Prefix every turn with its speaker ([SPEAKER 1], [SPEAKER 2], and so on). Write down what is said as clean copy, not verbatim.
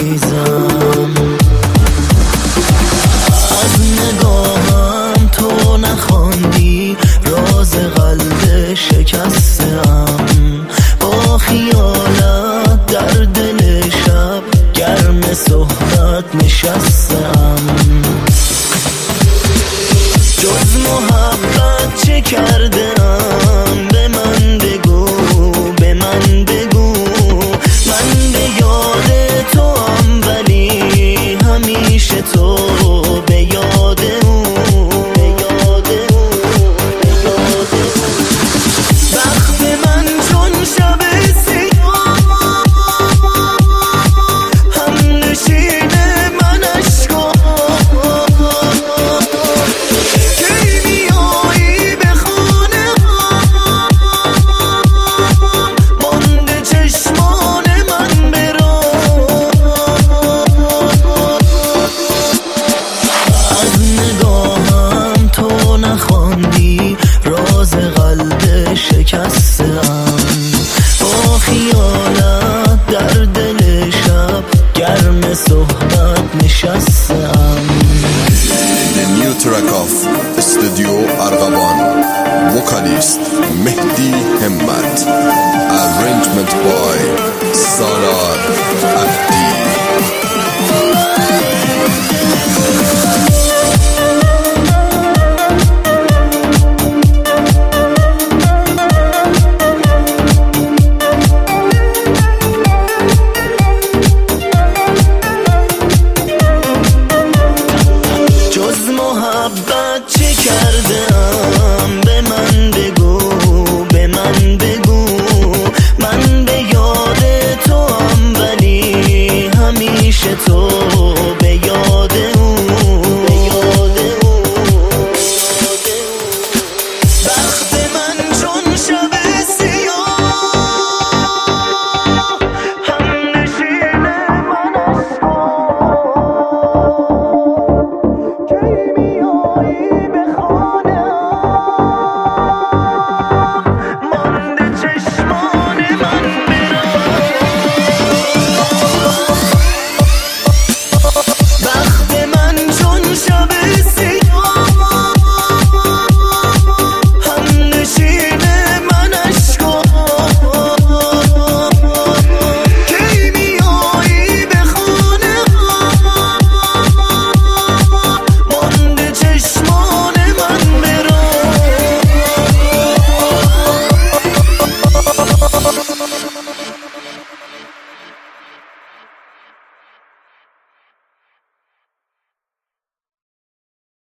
[SPEAKER 1] عزیزم. از نگاهم تو نخواندی راز قلب شکستم، با خیالت در دل شب گرم صحبت نشستم. جز محبت چه کردم به من بگو، به من بگو. من به یاد تو هم ولی همیشه تو به یاد او، به یاد او، به یاد او. وقت من چون شب سیاه هم نشین من اشکا، کی میایی به خانه مانده چشمان من برا. از نگاهم تو نخواندی راز قلب شکستم، با خیالت در دل شب گرم صحبت نشستم.
[SPEAKER 2] The new track of Studio Arghaban, vocalist Mehdi Hemmat, arrangement by Salar